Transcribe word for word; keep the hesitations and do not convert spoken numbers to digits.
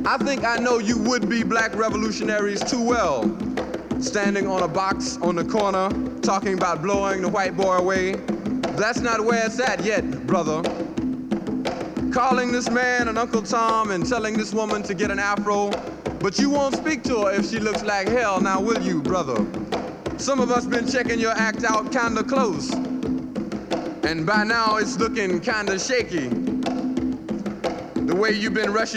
I think I know you would-be black revolutionaries too well. Standing on a box on the corner, talking about blowing the white boy away. That's not where it's at yet, brother. Calling this man an Uncle Tom and telling this woman to get an afro, but you won't speak to her if she looks like hell, now will you, brother? Some of us been checking your act out kinda close, and by now it's looking kinda shaky. The way you've been rushing